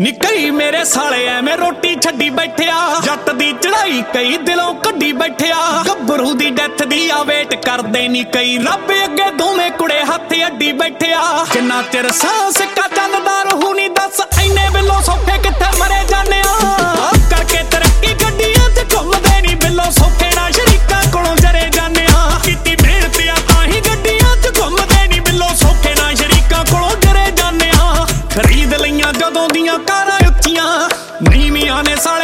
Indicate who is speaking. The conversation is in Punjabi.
Speaker 1: ਨੀ ਕਈ ਮੇਰੇ ਸਾਲੇ ਐਵੇਂ ਰੋਟੀ ਛੱਡੀ ਬੈਠਿਆ, ਜੱਟ ਦੀ ਚੜਾਈ ਕਈ ਦਿਲੋਂ ਕੱਢੀ ਬੈਠਿਆ। ਗੱਭਰੂ ਦੀ ਡੈਥ ਦੀ ਆ ਵੇਟ ਕਰਦੇ ਨੀ ਕਈ, ਰੱਬ ਅੱਗੇ ਦੋਵੇਂ ਕੁੜੇ ਹੱਥ ਅੱਡੀ ਬੈਠਿਆ। ਜਿੰਨਾ ਚਿਰ ਸਾਹ ਸਿੱਕਾ ਚੱਲਦਾ ਰਹੂ ਨੀ ਦੱਸ ਐਨੇ ਬਿੱਲੋ ਸੌਖੇ ਕਿੱਥੇ ਮਰੇ ਜਾਂਦੇ ਆ। ਕਰਕੇ ਤਰੱਕੀ ਗੱਡੀਆਂ 'ਚ ਘੁੰਮਦੇ ਨੀ ਬਿੱਲੋ ਸੌਖੇ ਨਾ ਸ਼ਰੀਕਾਂ ਕੋਲੋਂ ਜਰੇ ਜਾਂਦੇ ਆ। ਕੀਤੀ ਮਿਹਨਤ ਆ ਤਾਂ ਹੀ ਗੱਡੀਆਂ 'ਚ ਘੁੰਮਦੇ ਨੀ ਬਿੱਲੋ ਸੌਖੇ ਨਾ ਸ਼ਰੀਕਾਂ ਕੋਲੋਂ ਜਰੇ ਜਾਂਦੇ ਆ। ਖਰੀਦ ਲਈਆਂ ਜਦੋਂ ਦੀਆਂ ਕਾਰਾਂ ਉੱਚੀਆਂ, ਨੀਵੀਆਂ ਨੇ ਸਾਲੇ